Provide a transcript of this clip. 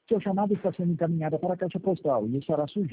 Sua chamada está sendo encaminhada para a caixa postal e estará sujeita